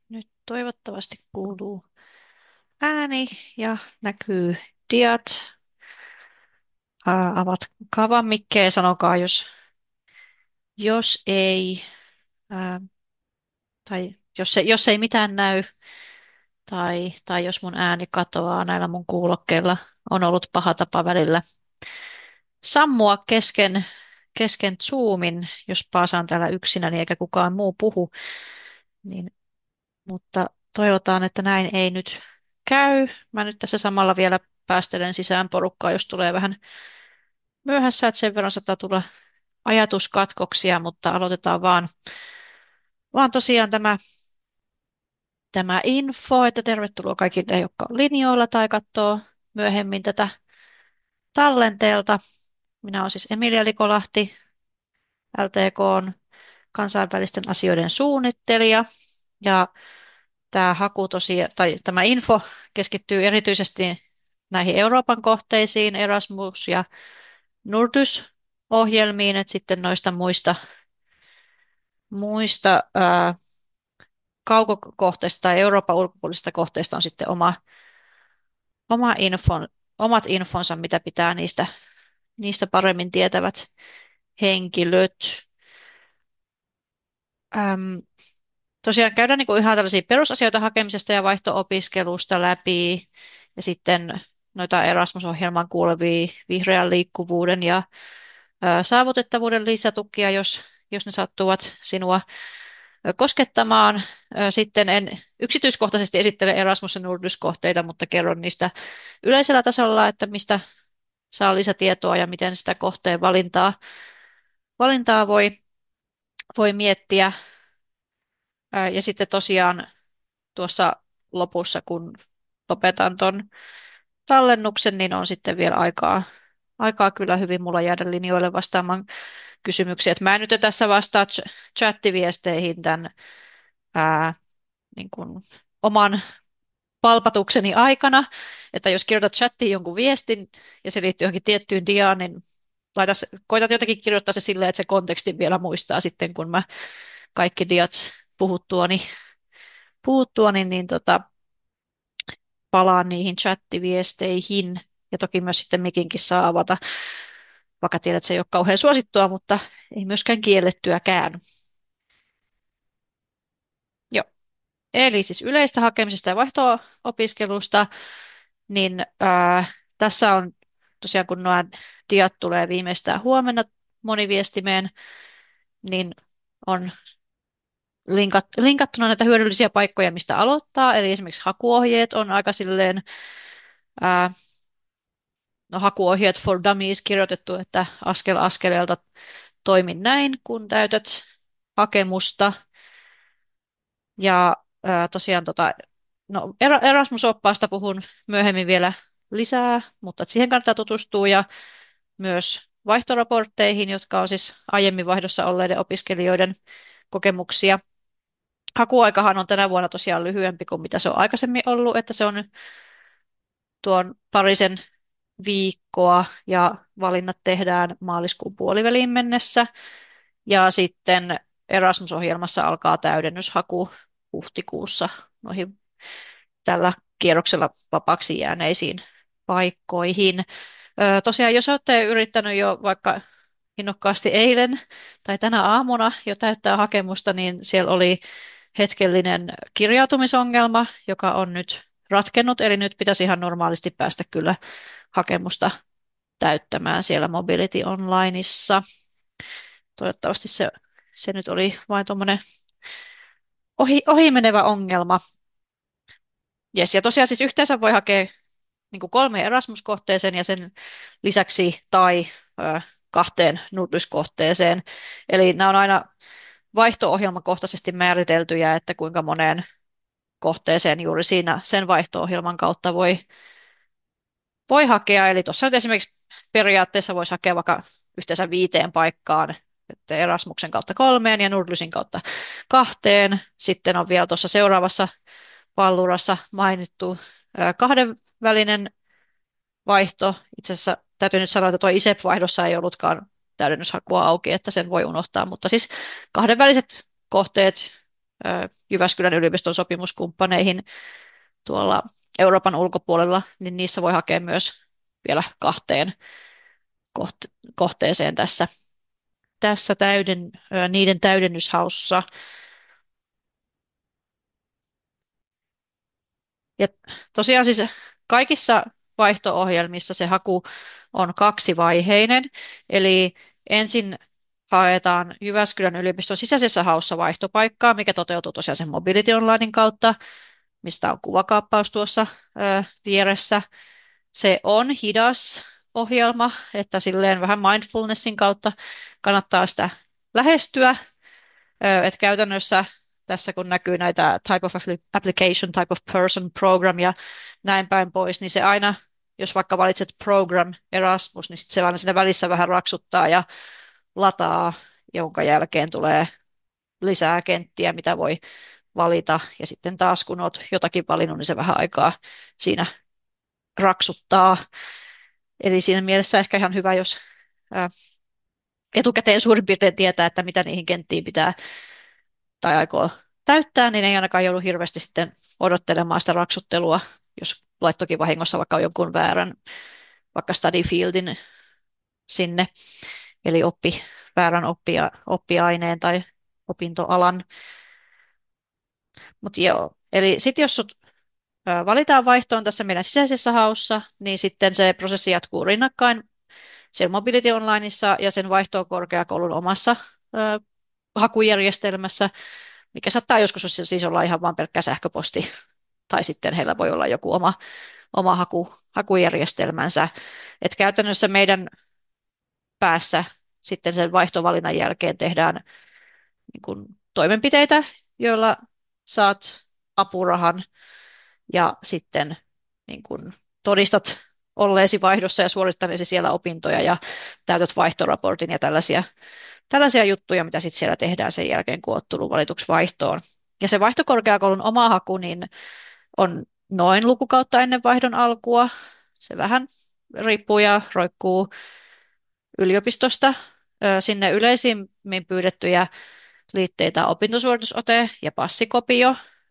Nyt toivottavasti kuuluu ääni ja näkyy diat. Avatkaa mikkejä ja sanokaa, jos ei, ää, tai jos ei mitään näy, tai jos mun ääni katoaa näillä mun kuulokkeilla. On ollut paha tapa välillä sammua kesken Zoomin, jos paasaan täällä yksinäni eikä kukaan muu puhu. Niin, mutta toivotaan, että näin ei nyt käy. Mä nyt tässä samalla vielä päästelen sisään porukkaa, jos tulee vähän myöhässä, että sen verran saattaa tulla ajatuskatkoksia, mutta aloitetaan vaan tosiaan tämä info, että tervetuloa kaikille, jotka on linjoilla tai katsoo myöhemmin tätä tallenteelta. Minä olen siis Emilia Likolahti, LTK:n kansainvälisten asioiden suunnittelija, ja tämä haku tosiaan, tai tämä info keskittyy erityisesti näihin Euroopan kohteisiin, Erasmus ja Nordus-ohjelmiin, että sitten noista muista kaukokohteista tai Euroopan ulkopuolisista kohteista on sitten oma omat infonsa, mitä pitää niistä paremmin tietävät henkilöt. Äm, Tosiaan käydään niin kuin ihan tällaisia perusasioita hakemisesta ja vaihto-opiskelusta läpi, ja sitten noita Erasmus-ohjelman kuuluvia vihreän liikkuvuuden ja saavutettavuuden lisätukia, jos ne sattuvat sinua koskettamaan. Sitten en yksityiskohtaisesti esittele Erasmus- ja Nordus-kohteita, mutta kerron niistä yleisellä tasolla, että mistä saa lisätietoa ja miten sitä kohteen valintaa voi miettiä. Ja sitten tosiaan tuossa lopussa, kun lopetan ton tallennuksen, niin on sitten vielä aikaa kyllä hyvin mulla jäädä linjoille vastaamaan kysymyksiä. Et mä en nyt tässä vastaa chattiviesteihin tämän niin kuin oman palpatukseni aikana, että jos kirjoitat chattiin jonkun viestin ja se liittyy johonkin tiettyyn diaan, niin koitat jotenkin kirjoittaa se silleen, että se kontekstin vielä muistaa sitten, kun mä kaikki diat puhuttuani niin palaan niihin chattiviesteihin. Ja toki myös sitten mikinkin saa avata, vaikka tiedät, että se ei ole kauhean suosittua, mutta ei myöskään kiellettyäkään. Joo. Eli siis yleistä hakemisesta ja vaihto-opiskelusta, niin tässä on tosiaan, kun nuo diat tulee viimeistään huomenna moniviestimeen, niin on linkattuna näitä hyödyllisiä paikkoja, mistä aloittaa. Eli esimerkiksi hakuohjeet on aika silleen, ää, no hakuohjeet for dummies kirjoitettu, että askel askeleelta toimin näin, kun täytät hakemusta. Ja tosiaan no Erasmus-oppaasta puhun myöhemmin vielä lisää, mutta siihen kannattaa tutustua ja myös vaihtoraportteihin, jotka on siis aiemmin vaihdossa olleiden opiskelijoiden kokemuksia. Hakuaikahan on tänä vuonna tosiaan lyhyempi kuin mitä se on aikaisemmin ollut, että se on tuon parisen viikkoa ja valinnat tehdään maaliskuun puoliväliin mennessä. Ja sitten Erasmus-ohjelmassa alkaa täydennyshaku huhtikuussa noihin tällä kierroksella vapaaksi jääneisiin paikkoihin. Tosiaan, jos olette yrittänyt jo vaikka innokkaasti eilen tai tänä aamuna jo täyttää hakemusta, niin siellä oli hetkellinen kirjautumisongelma, joka on nyt ratkennut, eli nyt pitäisi ihan normaalisti päästä kyllä hakemusta täyttämään siellä Mobility Onlineissa. Toivottavasti se nyt oli vain tuommoinen ohimenevä ongelma. Yes, ja tosiaan siis yhteensä voi hakea niin kuin 3 Erasmus-kohteeseen ja sen lisäksi kahteen Nordus-kohteeseen. Eli nämä on aina vaihto-ohjelmakohtaisesti määriteltyjä, että kuinka moneen kohteeseen juuri siinä sen vaihto-ohjelman kautta voi hakea. Eli tuossa nyt esimerkiksi periaatteessa voisi hakea vaikka yhteensä 5 paikkaan, että Erasmuksen kautta 3 ja Nordlysin kautta 2. Sitten on vielä tuossa seuraavassa pallurassa mainittu kahdenvälinen vaihto. Itse asiassa täytyy nyt sanoa, että tuo ISEP-vaihdossa ei ollutkaan täydennyshakua auki, että sen voi unohtaa, mutta siis kahdenväliset kohteet, Jyväskylän yliopiston sopimuskumppaneihin tuolla Euroopan ulkopuolella, niin niissä voi hakea myös vielä kahteen kohteeseen tässä niiden täydennyshaussa. Ja tosiaan siis kaikissa vaihto-ohjelmissa se haku on kaksivaiheinen, eli ensin haetaan Jyväskylän yliopiston sisäisessä haussa vaihtopaikkaa, mikä toteutuu tosiaan sen Mobility Onlinein kautta, mistä on kuvakaappaus tuossa vieressä. Se on hidas ohjelma, että silleen vähän mindfulnessin kautta kannattaa sitä lähestyä. Et käytännössä tässä kun näkyy näitä type of application, type of person, program ja näin päin pois, niin se aina, jos vaikka valitset program Erasmus, niin sit se aina siinä välissä vähän raksuttaa ja lataa, jonka jälkeen tulee lisää kenttiä, mitä voi valita. Ja sitten taas kun olet jotakin valinnut, niin se vähän aikaa siinä raksuttaa. Eli siinä mielessä ehkä ihan hyvä, jos ää, etukäteen suurin piirtein tietää, että mitä niihin kenttiin pitää tai aikoo täyttää, niin ei ainakaan joudu hirveästi sitten odottelemaan sitä raksuttelua, jos laittokin vahingossa vaikka jonkun väärän, vaikka study fieldin sinne, eli väärän oppiaineen tai opintoalan. Mutta joo, eli sitten jos sut valitaan vaihtoon tässä meidän sisäisessä haussa, niin sitten se prosessi jatkuu rinnakkain siellä Mobility Onlineissa ja sen vaihtoon korkeakoulun omassa hakujärjestelmässä, mikä saattaa joskus siis olla ihan vain pelkkä sähköposti, tai sitten heillä voi olla joku oma hakujärjestelmänsä. Et käytännössä meidän päässä sitten sen vaihtovalinnan jälkeen tehdään niin kuin toimenpiteitä, joilla saat apurahan ja sitten niin kuin todistat olleesi vaihdossa ja suorittaneesi siellä opintoja ja täytät vaihtoraportin ja tällaisia juttuja, mitä sitten siellä tehdään sen jälkeen, kun olet tullut valituksi vaihtoon. Ja se vaihtokorkeakoulun oma haku niin on noin lukukautta ennen vaihdon alkua. Se vähän riippuu ja roikkuu yliopistosta. Sinne yleisimmin pyydettyjä liitteitä on opintosuoritusote ja passikopio.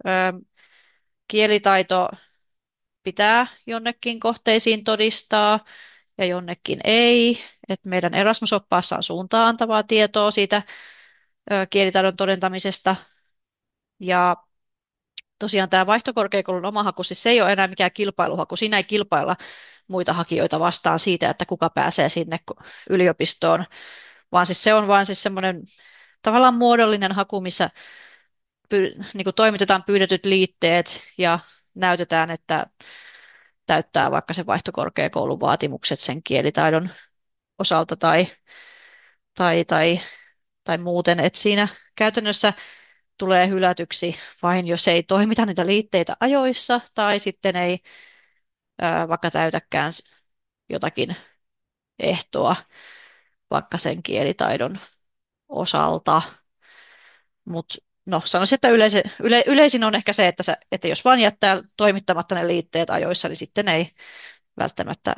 Kielitaito pitää jonnekin kohteisiin todistaa ja jonnekin ei. Et meidän Erasmus-oppaassa on suuntaan antavaa tietoa siitä kielitaidon todentamisesta. Ja tosiaan tämä vaihtokorkeakoulun oma haku, siis se ei ole enää mikään kilpailuhaku. Siinä ei kilpailla muita hakijoita vastaan siitä, että kuka pääsee sinne yliopistoon, vaan siis se on vain siis semmoinen tavallaan muodollinen haku, missä niin kuin toimitetaan pyydetyt liitteet ja näytetään, että täyttää vaikka se vaihtokorkeakoulun vaatimukset sen kielitaidon osalta tai, tai, tai muuten, että siinä käytännössä tulee hylätyksi vain, jos ei toimita niitä liitteitä ajoissa tai sitten ei vaikka täytäkään jotakin ehtoa vaikka sen kielitaidon osalta. Mutta no, sanoisin, että yleisin on ehkä se, että jos vaan jättää toimittamatta ne liitteet ajoissa, niin sitten ei välttämättä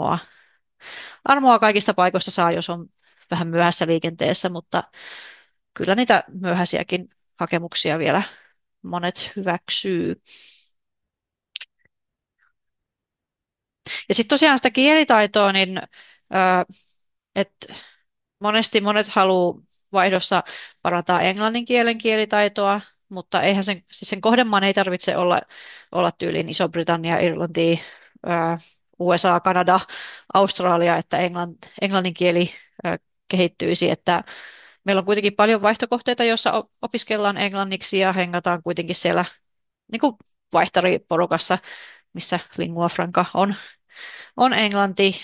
armoa kaikista paikoista saa, jos on vähän myöhässä liikenteessä, mutta kyllä niitä myöhäisiäkin hakemuksia vielä monet hyväksyy. Ja sitten tosiaan sitä kielitaitoa, niin että monesti monet haluaa vaihdossa parantaa englannin kielen kielitaitoa, mutta eihän siis sen kohdemaan ei tarvitse olla tyyliin Iso-Britannia, Irlanti, USA, Kanada, Australia, että englannin kieli kehittyisi, että meillä on kuitenkin paljon vaihtokohteita, joissa opiskellaan englanniksi ja hengataan kuitenkin siellä niin kuin vaihtariporukassa, missä lingua franca on englanti.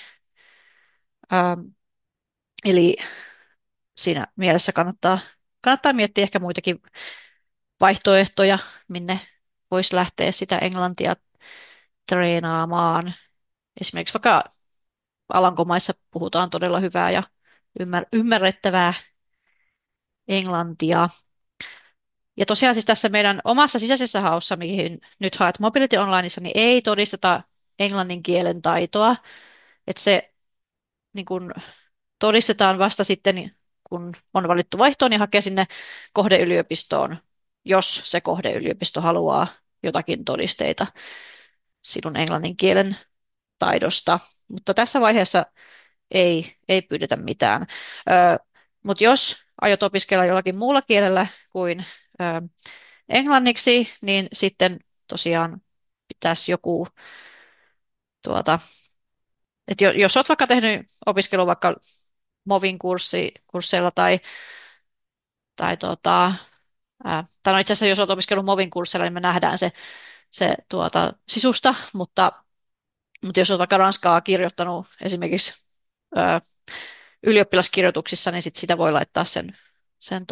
Eli siinä mielessä kannattaa miettiä ehkä muitakin vaihtoehtoja, minne voisi lähteä sitä englantia treenaamaan. Esimerkiksi vaikka Alankomaissa puhutaan todella hyvää ja ymmärrettävää englantia. Ja tosiaan siis tässä meidän omassa sisäisessä haussa, mihin nyt haet Mobility Onlineissa, niin ei todisteta englannin kielen taitoa. Että se niin kun todistetaan vasta sitten, kun on valittu vaihtoon ja hakee sinne kohdeyliopistoon jos se kohdeyliopisto haluaa jotakin todisteita sinun englannin kielen taidosta. Mutta tässä vaiheessa ei pyydetä mitään. Mutta jos aiot opiskella jollakin muulla kielellä kuin ö, englanniksi, niin sitten tosiaan pitäisi joku, tuota, että jos olet vaikka tehnyt opiskelua vaikka MOVin kursseilla tai no itse asiassa jos olet opiskellut MOVin kursseilla, niin me nähdään se sisusta, mutta jos olet vaikka ranskaa kirjoittanut esimerkiksi ö, ylioppilaskirjoituksissa, niin sitä voi laittaa sen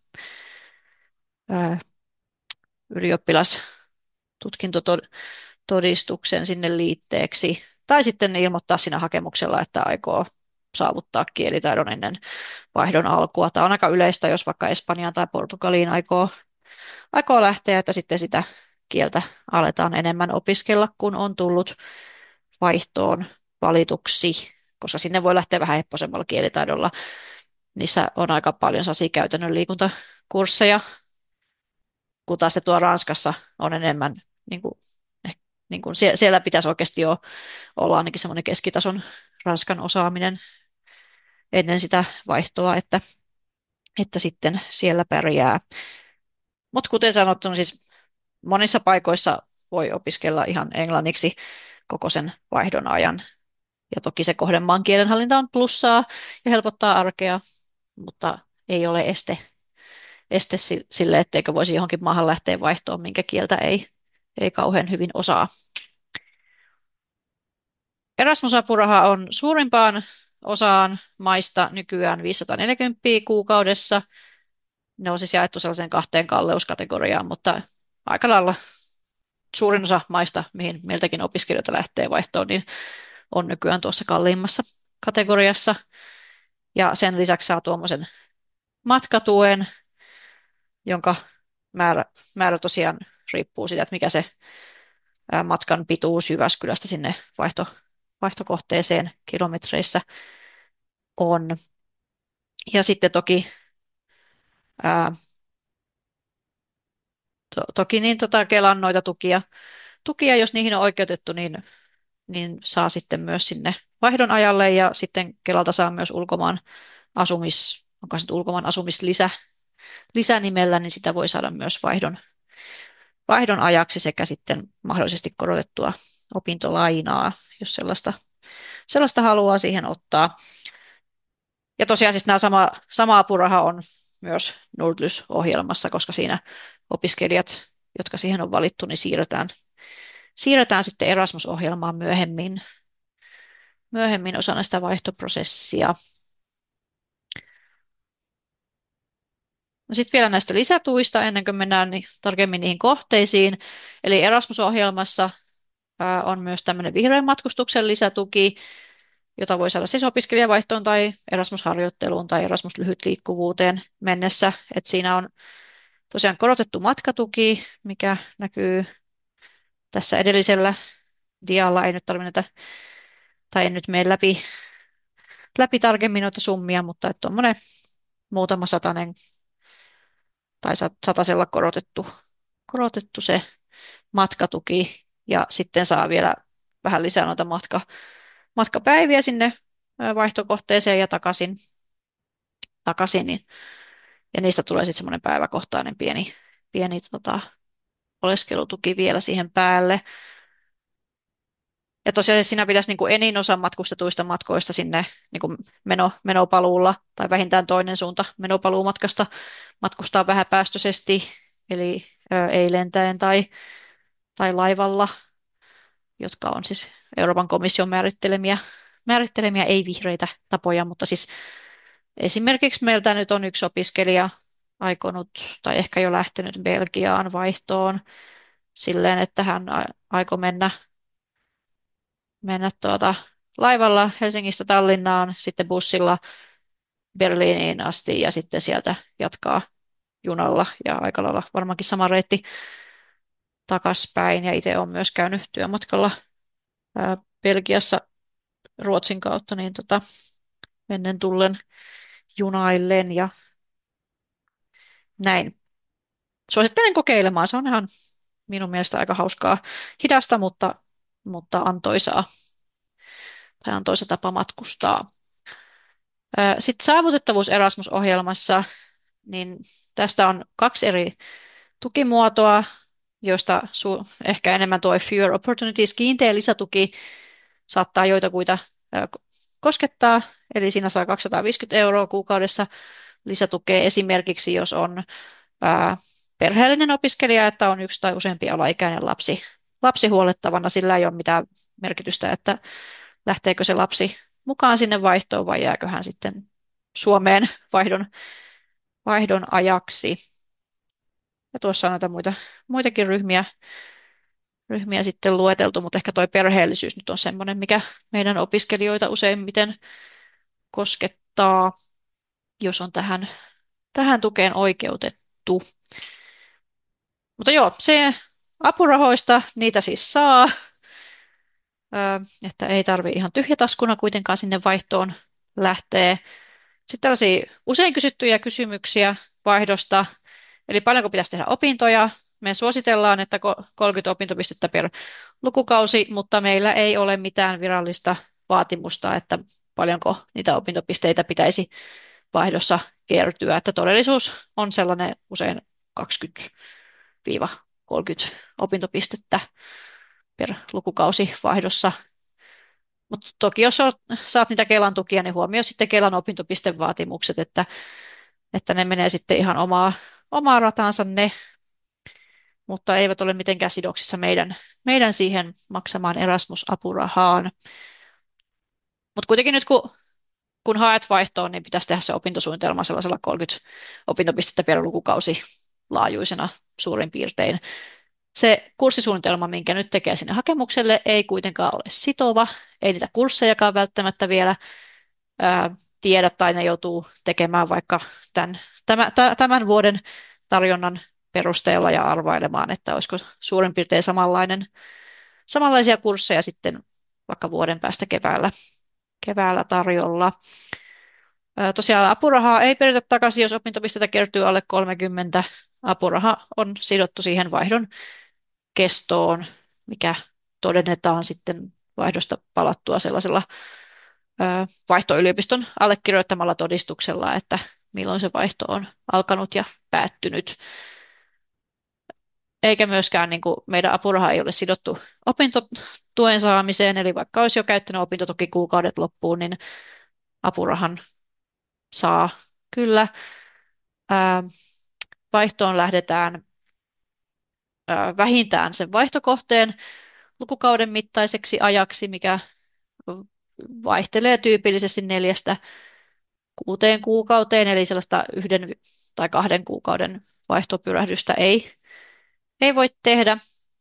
ö, ylioppilastutkintotodistuksen sinne liitteeksi. Tai sitten ilmoittaa siinä hakemuksella, että aikoo saavuttaa kielitaidon ennen vaihdon alkua. Tämä on aika yleistä, jos vaikka Espanjaan tai Portugaliin aikoo lähteä, että sitten sitä kieltä aletaan enemmän opiskella, kun on tullut vaihtoon valituksi, koska sinne voi lähteä vähän hepposemmalla kielitaidolla. Niissä on aika paljon sellaisia käytännön liikuntakursseja, kun taas se tuo Ranskassa on enemmän, niin kuin, niin kuin siellä pitäisi oikeasti jo olla ainakin semmoinen keskitason Ranskan osaaminen ennen sitä vaihtoa, että sitten siellä pärjää. Mutta kuten sanottu, niin siis monissa paikoissa voi opiskella ihan englanniksi koko sen vaihdon ajan. Ja toki se kohdemaan kielenhallinta on plussaa ja helpottaa arkea, mutta ei ole este sille, etteikö voisi johonkin maahan lähteä vaihtoon, minkä kieltä ei kauhean hyvin osaa. Erasmus-apuraha on suurimpaan osaan maista nykyään 540 kuukaudessa. Ne on siis jaettu sellaiseen kahteen kalleuskategoriaan, mutta aika lailla suurin osa maista, mihin meiltäkin opiskelijoita lähtee vaihtoon, niin on nykyään tuossa kalliimmassa kategoriassa. Ja sen lisäksi saa tuommoisen matkatuen, jonka määrä tosiaan riippuu siitä, että mikä se matkan pituus Jyväskylästä sinne vaihtokohteeseen kilometreissä on. Ja sitten toki niin Kelan noita tukia, jos niihin on oikeutettu, niin saa sitten myös sinne vaihdon ajalle ja sitten Kelalta saa myös onko se nyt ulkomaan asumislisä lisänimellä, niin sitä voi saada myös vaihdon ajaksi sekä sitten mahdollisesti korotettua opintolainaa, jos sellaista haluaa siihen ottaa. Ja tosiaan siis sama apuraha on myös Nordlys-ohjelmassa, koska siinä opiskelijat, jotka siihen on valittu, niin siirretään sitten Erasmus-ohjelmaan myöhemmin osana sitä vaihtoprosessia. No sitten vielä näistä lisätuista ennen kuin mennään tarkemmin niihin kohteisiin. Eli Erasmus-ohjelmassa on myös tämmöinen vihreän matkustuksen lisätuki, jota voi saada siis opiskelijavaihtoon tai Erasmus-harjoitteluun tai Erasmus-lyhytliikkuvuuteen mennessä. Et siinä on tosiaan korotettu matkatuki, mikä näkyy tässä edellisellä dialla. Ei nyt tarvitse tai en nyt mene läpi tarkemmin noita summia, mutta että tuommoinen muutama satanen tai satasella korotettu se matkatuki ja sitten saa vielä vähän lisää noita matkapäiviä sinne vaihtokohteeseen ja takaisin niin, ja niistä tulee sitten semmoinen päiväkohtainen pieni oleskelutuki vielä siihen päälle. Ja tosiaan siinä pitäisi niin kuin enin osa matkustetuista matkoista sinne niin kuin menopaluulla tai vähintään toinen suunta menopaluumatkasta matkustaa vähäpäästöisesti, eli ei lentäen tai laivalla, jotka on siis Euroopan komission määrittelemiä ei-vihreitä tapoja, mutta siis esimerkiksi meiltä nyt on yksi opiskelija aikonut tai ehkä jo lähtenyt Belgiaan vaihtoon silleen, että hän aikoi mennä laivalla Helsingistä Tallinnaan, sitten bussilla Berliiniin asti ja sitten sieltä jatkaa junalla ja aika lailla varmaankin sama reitti takaspäin. Ja itse olen myös käynyt työmatkalla Belgiassa Ruotsin kautta, niin mennen tullen junaillen ja näin. Suosittelen kokeilemaan. Se on ihan minun mielestä aika hauskaa. Hidasta, mutta antoisa tapa matkustaa. Sitten saavutettavuus Erasmus-ohjelmassa, niin tästä on kaksi eri tukimuotoa, joista ehkä enemmän tuo Fewer Opportunities kiinteä lisätuki saattaa joitakuita koskettaa, eli siinä saa 250 euroa kuukaudessa lisätukea esimerkiksi, jos on ää, perheellinen opiskelija, että on yksi tai useampi alaikäinen lapsi huollettavana, sillä ei ole mitään merkitystä, että lähteekö se lapsi mukaan sinne vaihtoon vai jääkö hän sitten Suomeen vaihdon ajaksi. Ja tuossa on noita muitakin ryhmiä sitten lueteltu, mutta ehkä tuo perheellisyys nyt on semmoinen, mikä meidän opiskelijoita useimmiten koskettaa, jos on tähän tukeen oikeutettu. Mutta joo, se apurahoista, niitä siis saa, että ei tarvi ihan tyhjätaskuna kuitenkaan sinne vaihtoon lähteä. Sitten tällaisia usein kysyttyjä kysymyksiä vaihdosta, eli paljonko pitäisi tehdä opintoja. Me suositellaan, että 30 opintopistettä per lukukausi, mutta meillä ei ole mitään virallista vaatimusta, että paljonko niitä opintopisteitä pitäisi vaihdossa kertyä. Että todellisuus on sellainen usein 20-30 opintopistettä per lukukausi vaihdossa. Mutta toki jos saat niitä Kelan tukia, niin huomioi sitten Kelan opintopistevaatimukset, että ne menee sitten ihan omaa rataansa ne, mutta eivät ole mitenkään sidoksissa meidän siihen maksamaan Erasmus-apurahaan. Mutta kuitenkin nyt kun haet vaihtoon, niin pitäisi tehdä se opintosuunnitelma sellaisella 30 opintopistettä per lukukausi laajuisena suurin piirtein. Se kurssisuunnitelma, minkä nyt tekee sinne hakemukselle, ei kuitenkaan ole sitova, ei niitä kurssejakaan välttämättä vielä tiedä tai ne joutuu tekemään vaikka tämän vuoden tarjonnan perusteella ja arvailemaan, että olisiko suurin piirtein samanlaisia kursseja sitten vaikka vuoden päästä keväällä tarjolla. Tosiaan apurahaa ei peritä takaisin, jos opintopisteitä kertyy alle 30. Apuraha on sidottu siihen vaihdon kestoon, mikä todennetaan sitten vaihdosta palattua sellaisella vaihtoyliopiston allekirjoittamalla todistuksella, että milloin se vaihto on alkanut ja päättynyt. Eikä myöskään niin kuin meidän apuraha ei ole sidottu opintotuen saamiseen, eli vaikka olisi jo käyttänyt opintotukikuukaudet loppuun, niin apurahan saa kyllä. Ää, Vaihtoon lähdetään vähintään sen vaihtokohteen lukukauden mittaiseksi ajaksi, mikä vaihtelee tyypillisesti 4-6 kuukauteen, eli sellaista 1 tai 2 kuukauden vaihtopyrähdystä ei voi tehdä.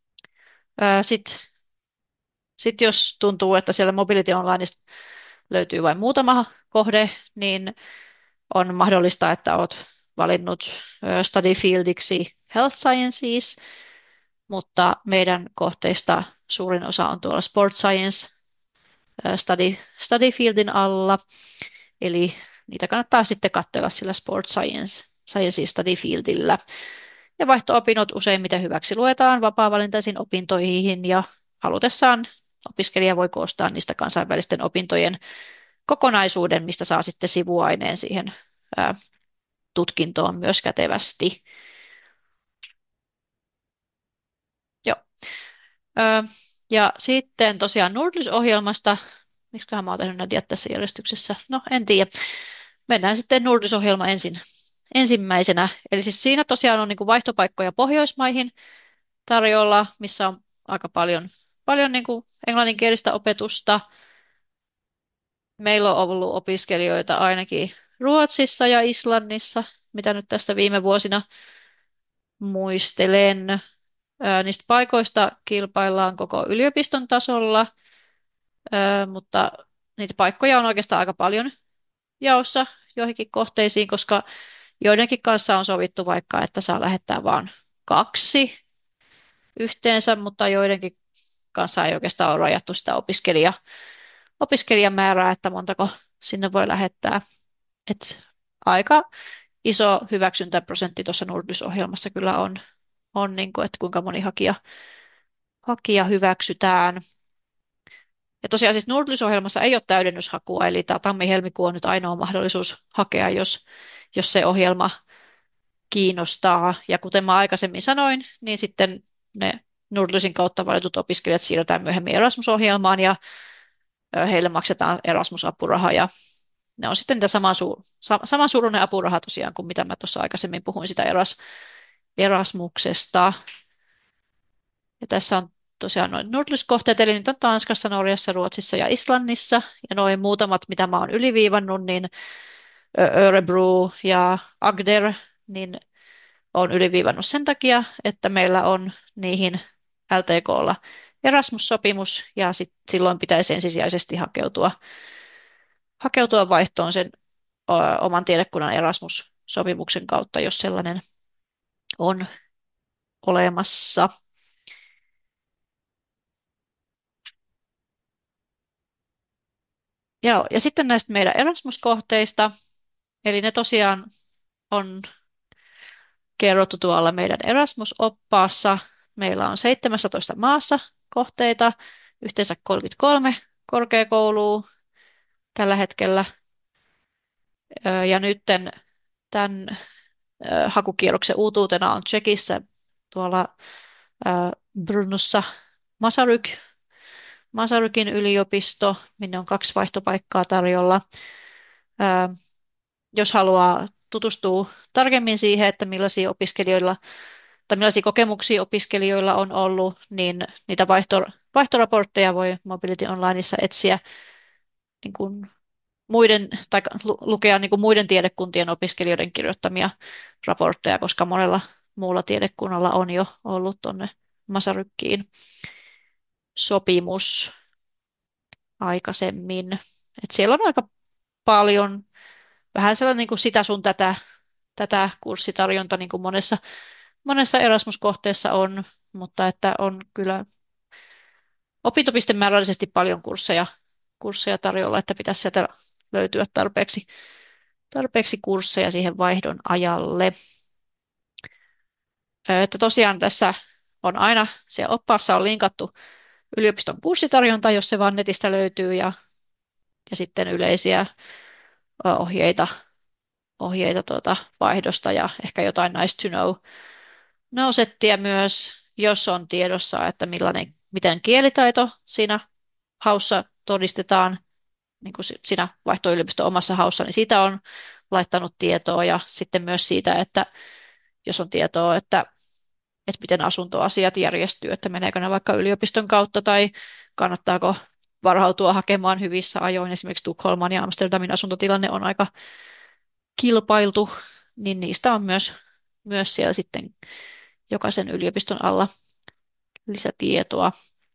Sitten jos tuntuu, että siellä Mobility Onlineista löytyy vain muutama kohde, niin on mahdollista, että olet valinnut study fieldiksi Health Sciences, mutta meidän kohteista suurin osa on tuolla Sport Science study fieldin alla, eli niitä kannattaa sitten katsella sillä Sport Science study fieldillä. Ja vaihto-opinnot useimmiten hyväksi luetaan vapaa-valintaisiin opintoihin ja halutessaan opiskelija voi koostaa niistä kansainvälisten opintojen kokonaisuuden, mistä saa sitten sivuaineen siihen tutkintoon myös kätevästi. Joo. Ja sitten tosiaan Nordlys-ohjelmasta, miksiköhän mä oon tehnyt näitä tässä järjestyksessä, no en tiedä. Mennään sitten Nordlys-ohjelma ensimmäisenä. Eli siis siinä tosiaan on niin kuin vaihtopaikkoja Pohjoismaihin tarjolla, missä on aika paljon niin kuin englanninkielistä opetusta. Meillä on ollut opiskelijoita ainakin Ruotsissa ja Islannissa, mitä nyt tästä viime vuosina muistelen. Niistä paikoista kilpaillaan koko yliopiston tasolla, mutta niitä paikkoja on oikeastaan aika paljon jaossa joihinkin kohteisiin, koska joidenkin kanssa on sovittu vaikka, että saa lähettää vain 2 yhteensä, mutta joidenkin kanssa ei oikeastaan ole rajattu sitä opiskelijamäärää, että montako sinne voi lähettää. Et aika iso hyväksyntäprosentti tuossa Nordlys-ohjelmassa kyllä on niin kuin, että kuinka moni hakija hyväksytään. Ja tosiaan siis Nordlys-ohjelmassa ei ole täydennyshakua, eli tämä tammi-helmikuu on nyt ainoa mahdollisuus hakea, jos se ohjelma kiinnostaa. Ja kuten mä aikaisemmin sanoin, niin sitten ne Nordlysin kautta valitut opiskelijat siirretään myöhemmin Erasmus-ohjelmaan ja heille maksetaan Erasmus-apuraha ja ne on sitten niitä saman suuruinen apuraha tosiaan kuin mitä mä tuossa aikaisemmin puhuin sitä Erasmuksesta. Ja tässä on tosiaan noin Nordlys-kohteet, eli nyt on Tanskassa, Norjassa, Ruotsissa ja Islannissa. Ja noin muutamat, mitä mä oon yliviivannut, niin Örebro ja Agder, niin on yliviivannut sen takia, että meillä on niihin LTKlla Erasmus-sopimus, ja silloin pitäisi ensisijaisesti hakeutua vaihtoon sen oman tiedekunnan Erasmus-sopimuksen kautta, jos sellainen on olemassa. Ja sitten näistä meidän Erasmus-kohteista, eli ne tosiaan on kerrottu tuolla meidän Erasmus-oppaassa. Meillä on 17 maassa kohteita, yhteensä 33 korkeakoulua tällä hetkellä. Ja nyt tämän hakukierroksen uutuutena on Tsekissä tuolla Brunnossa Masaryk, Masarykin yliopisto, minne on 2 vaihtopaikkaa tarjolla. Ää, Jos haluaa tutustua tarkemmin siihen, että millaisia kokemuksia opiskelijoilla on ollut, niin niitä vaihtoraportteja voi Mobility Onlineissa etsiä niin kuin lukea niin kuin muiden tiedekuntien opiskelijoiden kirjoittamia raportteja, koska monella muulla tiedekunnalla on jo ollut tuonne Masarykkiin sopimus aikaisemmin. Et siellä on aika paljon, vähän sellainen niin kuin sitä sun tätä kurssitarjonta niin kuin monessa Erasmus-kohteessa on, mutta että on kyllä opintopistemäärällisesti paljon kursseja tarjolla, että pitäisi sieltä löytyä tarpeeksi kursseja siihen vaihdon ajalle. Että tosiaan tässä on aina, siellä oppaassa on linkattu yliopiston kurssitarjonta, jos se vaan netistä löytyy, ja sitten yleisiä ohjeita vaihdosta ja ehkä jotain nice to know settiä myös, jos on tiedossa, että miten kielitaito siinä haussa todistetaan, niin kuin siinä vaihtoyliopiston omassa haussa, niin siitä on laittanut tietoa ja sitten myös siitä, että jos on tietoa, että miten asuntoasiat järjestyy, että meneekö ne vaikka yliopiston kautta tai kannattaako varautua hakemaan hyvissä ajoin. Esimerkiksi Tukholman ja Amsterdamin asuntotilanne on aika kilpailtu, niin niistä on myös siellä sitten jokaisen yliopiston alla lisätietoa.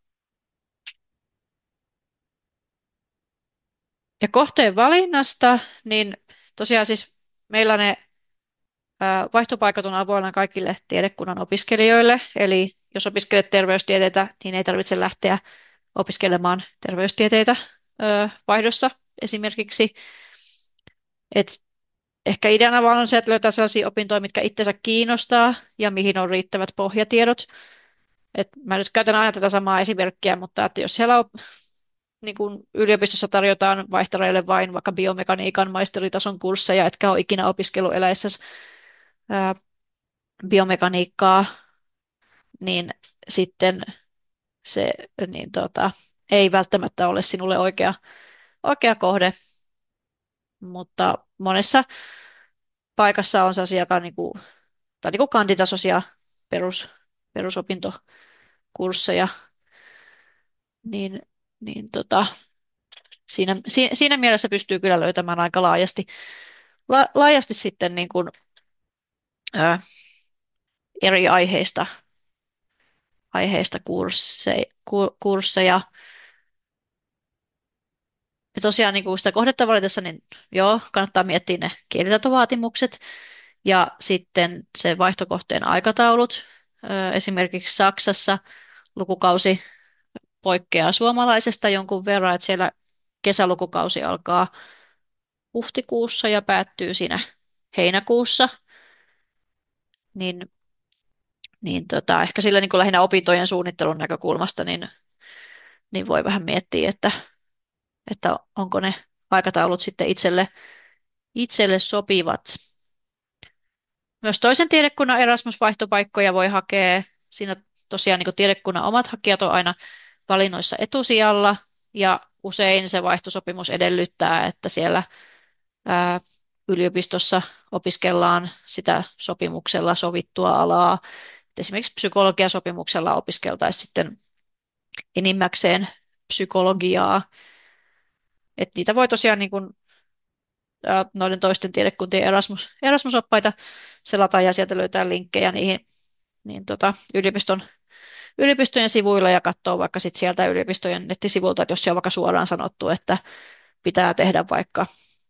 Ja kohteen valinnasta, niin tosiaan siis meillä ne vaihtopaikat on avoinna kaikille tiedekunnan opiskelijoille, eli jos opiskelet terveystieteitä, niin ei tarvitse lähteä opiskelemaan terveystieteitä vaihdossa esimerkiksi. Et ehkä ideana vaan on se, että löytää sellaisia opintoja, mitkä itsensä kiinnostaa ja mihin on riittävät pohjatiedot. Mä nyt käytän aina tätä samaa esimerkkiä, mutta että jos siellä niin kuin yliopistossa tarjotaan vaihtareille vain vaikka biomekaniikan maisteritason kursseja, etkä ole ikinä opiskellut eläessäsi biomekaniikkaa, niin sitten se niin ei välttämättä ole sinulle oikea kohde, mutta monessa paikassa on sellaisia tai niin kuin kanditasoisia perusopintokursseja, niin, niin siinä mielessä pystyy kyllä löytämään aika laajasti sitten niin kuin, ää, eri aiheista kursseja. Ja tosiaan niin kuin sitä kohdetta valitessa, niin joo, kannattaa miettiä ne kielitaitovaatimukset ja sitten se vaihtokohteen aikataulut. Esimerkiksi Saksassa lukukausi poikkeaa suomalaisesta jonkun verran, että siellä kesälukukausi alkaa huhtikuussa ja päättyy siinä heinäkuussa, niin, ehkä sillä niin kuin lähinnä opintojen suunnittelun näkökulmasta, niin voi vähän miettiä, että onko ne aikataulut sitten itselle sopivat. Myös toisen tiedekunnan Erasmus-vaihtopaikkoja voi hakea. Siinä tosiaan niin kuin tiedekunnan omat hakijat on aina valinnoissa etusijalla, ja usein se vaihtosopimus edellyttää, että siellä ää, yliopistossa opiskellaan sitä sopimuksella sovittua alaa. Esimerkiksi psykologiasopimuksella opiskeltaisiin sitten enimmäkseen psykologiaa. Että niitä voi tosiaan niin kuin, noiden toisten tiedekuntien Erasmus-oppaita selata ja sieltä löytää linkkejä niihin niin yliopistojen sivuilla ja katsoa vaikka sit sieltä yliopistojen nettisivuilta, että jos siellä on vaikka suoraan sanottu, että pitää tehdä vaikka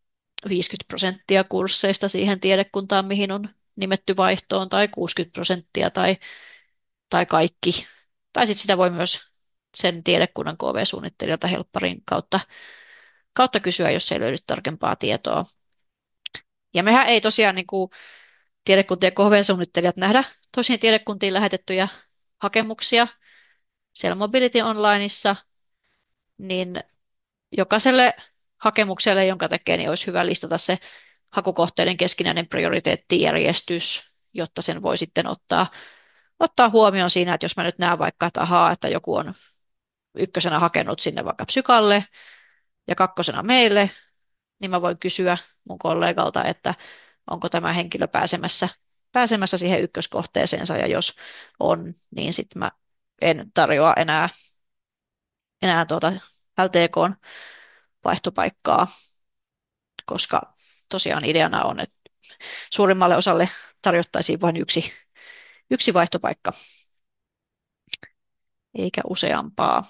50% kursseista siihen tiedekuntaan, mihin on nimetty vaihtoon, tai 60% tai kaikki. Tai sitten sitä voi myös sen tiedekunnan KV-suunnittelijalta helpparin kautta kysyä, jos ei löydy tarkempaa tietoa. Ja mehän ei tosiaan niin kuin tiedekuntien KV-suunnittelijat nähdä tosiaan tiedekuntiin lähetettyjä hakemuksia siellä Mobility Onlineissa, niin jokaiselle hakemukselle, jonka tekee, niin olisi hyvä listata se hakukohteiden keskinäinen prioriteettijärjestys, jotta sen voi sitten ottaa huomioon siinä, että jos mä nyt näen vaikka, että ahaa, että joku on ykkösenä hakenut sinne vaikka psykalle ja kakkosena meille, niin mä voin kysyä mun kollegalta, että onko tämä henkilö pääsemässä siihen ykköskohteeseensa, ja jos on, niin sitten mä en tarjoa enää LTK:n vaihtopaikkaa, koska tosiaan ideana on, että suurimmalle osalle tarjottaisiin vain yksi vaihtopaikka, eikä useampaa.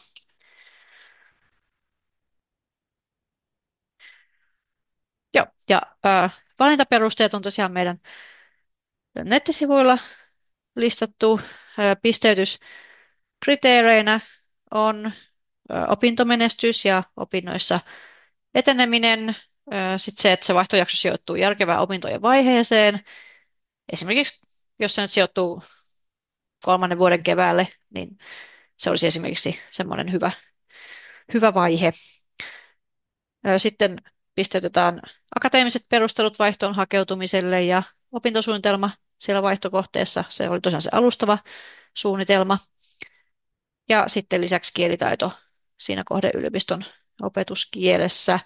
Joo, ja valintaperusteet on tosiaan meidän nettisivuilla listattu. Pisteytyskriteereinä on opintomenestys ja opinnoissa eteneminen, sitten se, että se vaihtojakso sijoittuu järkevään opintojen vaiheeseen. Esimerkiksi jos se nyt sijoittuu 3. vuoden keväälle, niin se olisi esimerkiksi semmoinen hyvä vaihe. Sitten pisteytetään akateemiset perustelut vaihtoon hakeutumiselle ja opintosuunnitelma siellä vaihtokohteessa. Se oli tosiaan se alustava suunnitelma. Ja sitten lisäksi kielitaito siinä kohdeyliopiston opetuskielessä.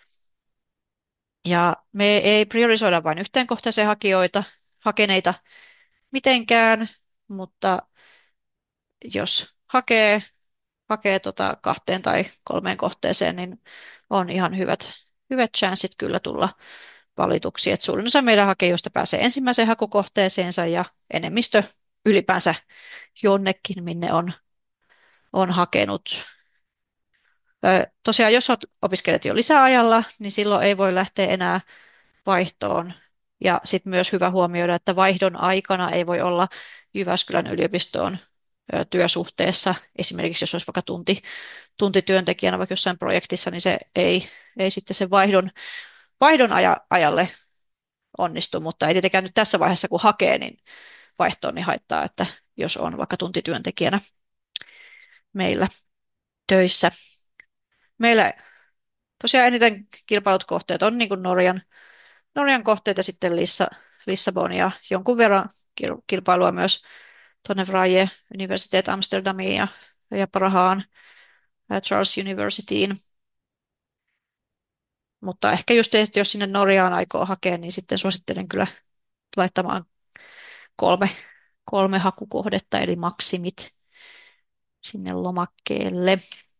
Ja me ei priorisoida vain yhteen kohteeseen hakeneita mitenkään, mutta jos hakee 2 tai 3 kohteeseen, niin on ihan hyvät chanssit kyllä tulla valituksi. Et suurin osa meidän hakijoista pääsee ensimmäiseen hakukohteeseensa ja enemmistö ylipäänsä jonnekin, minne on hakenut. Tosiaan, jos opiskelet jo lisäajalla, niin silloin ei voi lähteä enää vaihtoon. Ja sitten myös hyvä huomioida, että vaihdon aikana ei voi olla Jyväskylän yliopistoon työsuhteessa. Esimerkiksi jos olisi vaikka tuntityöntekijänä vaikka jossain projektissa, niin se ei sitten sen ajalle onnistu, mutta ei tietenkään nyt tässä vaiheessa, kun hakee, niin vaihtoon niin haittaa, että jos on vaikka tuntityöntekijänä meillä töissä. Meillä tosiaan eniten kilpailut kohteet on niin kuin Norjan kohteet ja sitten Lissabon ja jonkun verran kilpailua myös tuonne Vrije Universitet Amsterdamiin ja Prahaan Charles Universityin. Mutta ehkä just, että jos sinne Norjaan aikoo hakea, niin sitten suosittelen kyllä laittamaan kolme, kolme hakukohdetta, eli maksimit sinne lomakkeelle.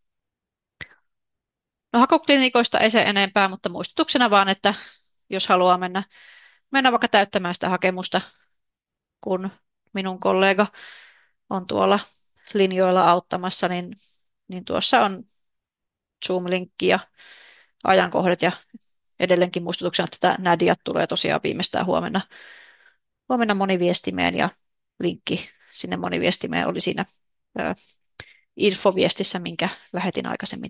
No hakuklinikoista ei se enempää, mutta muistutuksena vaan, että jos haluaa mennä vaikka täyttämään sitä hakemusta, kun minun kollega on tuolla linjoilla auttamassa, niin tuossa on Zoom-linkki ja ajankohdat ja edelleenkin muistutuksena, että nämä diat tulee tosiaan viimeistään huomenna moniviestimeen ja linkki sinne moniviestimeen oli siinä infoviestissä, minkä lähetin aikaisemmin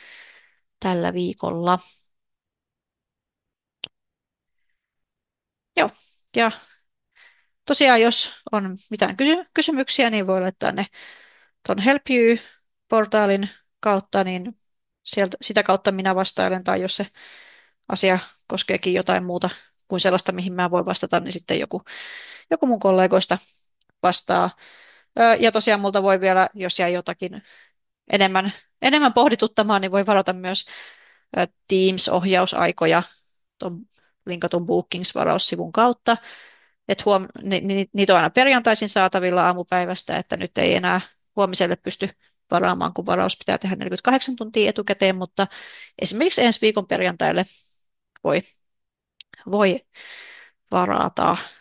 tällä viikolla. Joo. Ja tosiaan, jos on mitään kysymyksiä, niin voi laittaa ne tuon Help You-portaalin kautta, niin sitä kautta minä vastailen, tai jos se asia koskeekin jotain muuta kuin sellaista, mihin mä voin vastata, niin sitten joku mun kollegoista vastaa. Ja tosiaan multa voi vielä, jos jäi jotakin enemmän pohdituttamaan, niin voi varata myös Teams-ohjausaikoja tuon linkatun Bookings-varaussivun kautta. Niitä on aina perjantaisin saatavilla aamupäivästä, että nyt ei enää huomiselle pysty varaamaan, kun varaus pitää tehdä 48 tuntia etukäteen, mutta esimerkiksi ensi viikon perjantaille voi, voi varata.